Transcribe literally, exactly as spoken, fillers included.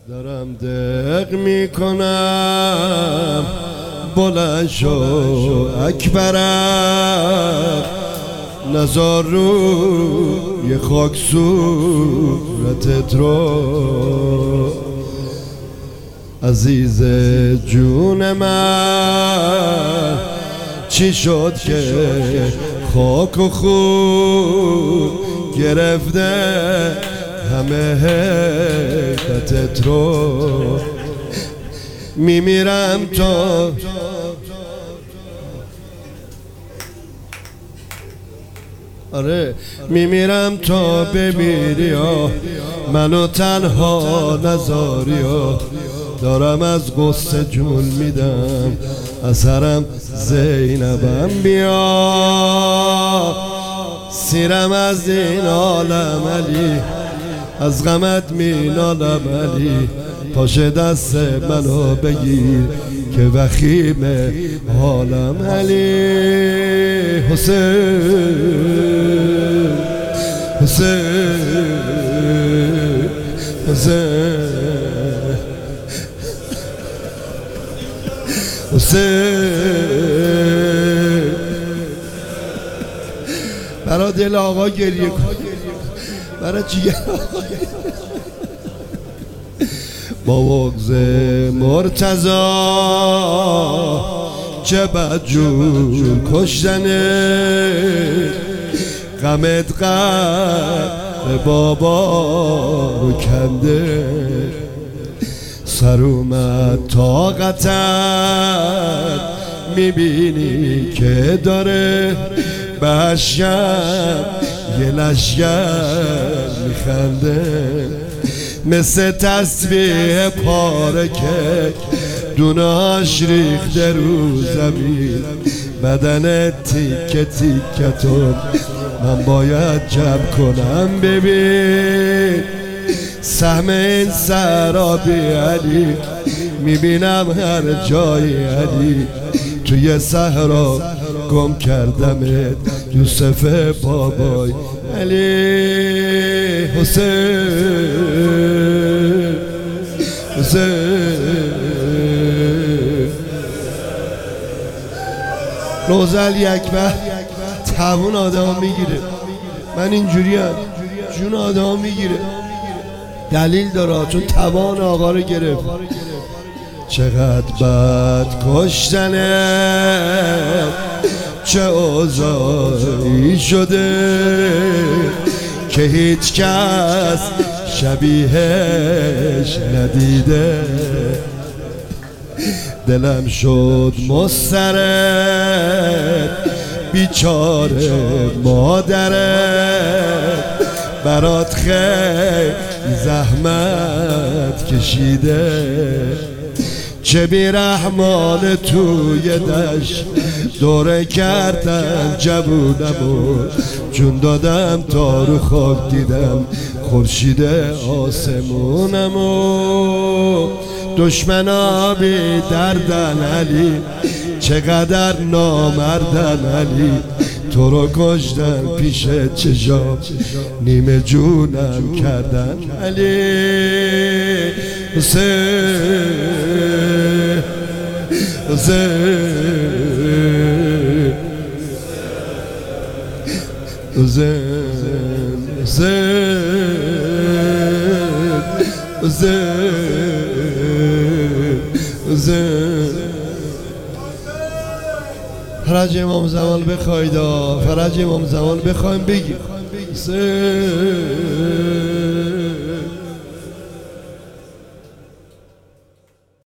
دارم دق میکنم بلند شو اکبرم، نزار روی خاک صورتت رو. عزیز جون من چی شد که خاک و خون گرفته همه حیرتت رو؟ میمیرم تا آره میمیرم تا بمیری ها، منو تنها نذاری ها. دارم از قصه جون میدم، اثرم زینبم بیا. سیرم از این عالم علی، از غمت مینالم علی. پاش دست منو بگیر که وخیم حالم علی. حسین حسین حسین حسین. برای دل آقا گریه کن، برای جیگر آقا گریه کن. با بغض مرتضی چه بدجور کشتنه، غمت قلب بابا رو کنده. سر اومد طاقتت میبینی که داره بشم یه لشگر میخنده. مثل تسبیح پاره که دوناش ریخته رو زمین، بدن تیکه تیکتون من باید جمع کنم. ببین سهم این سرابی علی، میبینم هر جای علی. توی صحرا گم کردمت یوسف بابای علی. حسین حسین. روزل یکبه توون آدم میگیره، من اینجوری هم جون آدم میگیره. دلیل داره چون توان آقا رو گرفت. چقدر بد کشتنه، چه اوضاعی شده که هیچ کس شبیهش ندیده. دلم شد مضطرب، بیچاره مادرت برات خیلی زحمت کشیده. چه بیرحمانه توی دشت دوره کردن جوونمو، جون دادم تا رو خاک دیدم خورشید آسمونمو. دشمنا بی دردن علی، چقدر نامردن علی. تو رو کشتن پیش چشام، نیمه جونم کردن علی. حسین حسین حسین حسین حسین. فرج امام زمان بخواید، فرج امام زمان بخوایم بگیم. حسین